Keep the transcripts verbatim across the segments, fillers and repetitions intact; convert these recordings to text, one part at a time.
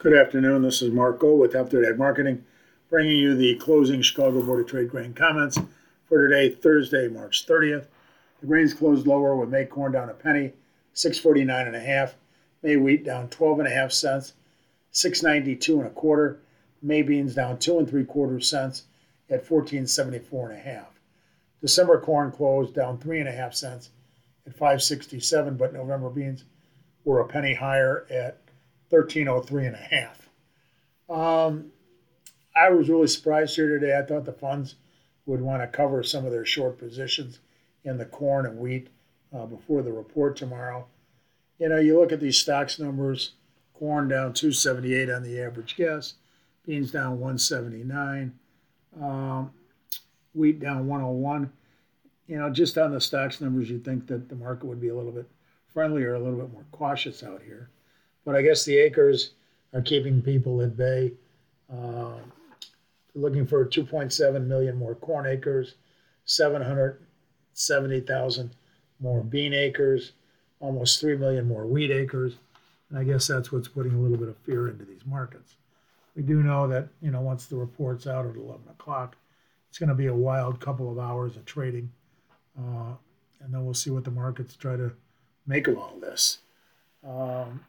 Good afternoon. This is Mark Gold with Update Ag Marketing, bringing you the closing Chicago Board of Trade grain comments for today, Thursday, March thirtieth. The grains closed lower with May corn down a penny, six forty-nine and a half. May wheat down twelve and a half cents, six ninety-two and a quarter. May beans down two and three quarters cents at fourteen seventy-four and a half. December corn closed down three and a half cents at five sixty-seven, but November beans were a penny higher at thirteen oh three and a half. Um, I was really surprised here today. I thought the funds would want to cover some of their short positions in the corn and wheat uh, before the report tomorrow. You know, you look at these stocks numbers, corn down two seventy-eight on the average guess, beans down one seventy-nine, um, wheat down one oh one. You know, just on the stocks numbers, you'd think that the market would be a little bit friendlier, a little bit more cautious out here. But I guess the acres are keeping people at bay. Uh, looking for two point seven million more corn acres, seven hundred seventy thousand more bean acres, almost three million more wheat acres. And I guess that's what's putting a little bit of fear into these markets. We do know that, you know, once the report's out at eleven o'clock, it's going to be a wild couple of hours of trading. Uh, and then we'll see what the markets try to make of all this. Um,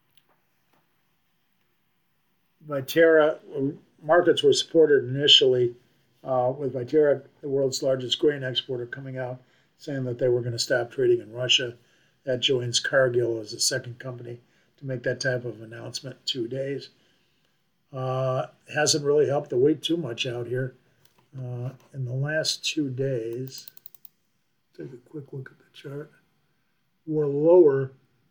Viterra, markets were supported initially uh, with Viterra, the world's largest grain exporter, coming out saying that they were going to stop trading in Russia. That joins Cargill as the second company to make that type of announcement in two days. Uh, hasn't really helped the wheat too much out here. Uh, in the last two days, take a quick look at the chart, we're lower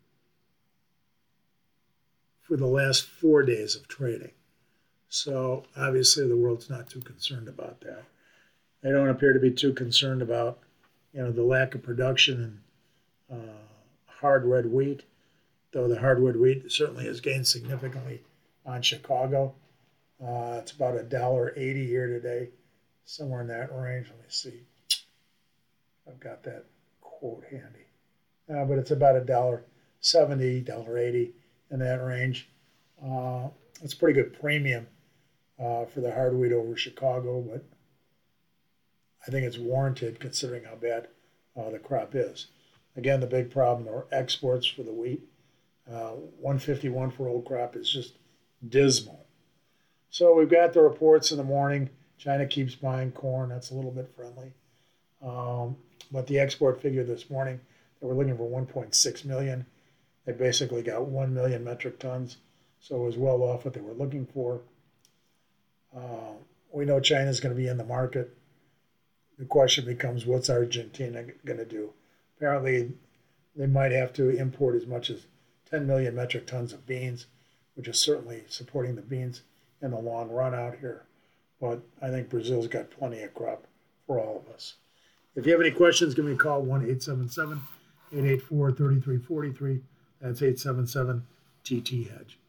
for the last four days of trading. So obviously the world's not too concerned about that. They don't appear to be too concerned about, you know, the lack of production in uh, hard red wheat, though the hard red wheat certainly has gained significantly on Chicago. Uh, it's about a dollar eighty here today, somewhere in that range. Let me see. I've got that quote handy. Uh, but it's about a dollar seventy, dollar eighty. In that range. Uh, it's a pretty good premium uh, for the hard wheat over Chicago, but I think it's warranted considering how bad uh, the crop is. Again, the big problem are exports for the wheat. Uh, one fifty-one for old crop is just dismal. So we've got the reports in the morning. China keeps buying corn. That's a little bit friendly. Um, but the export figure this morning, they were looking for one point six million. They basically got one million metric tons, so it was well off what they were looking for. Uh, we know China's going to be in the market. The question becomes, what's Argentina going to do? Apparently, they might have to import as much as ten million metric tons of beans, which is certainly supporting the beans in the long run out here. But I think Brazil's got plenty of crop for all of us. If you have any questions, give me a call, one eight seven seven, eight eight four, three three four three. That's eight seven seven T T Hedge.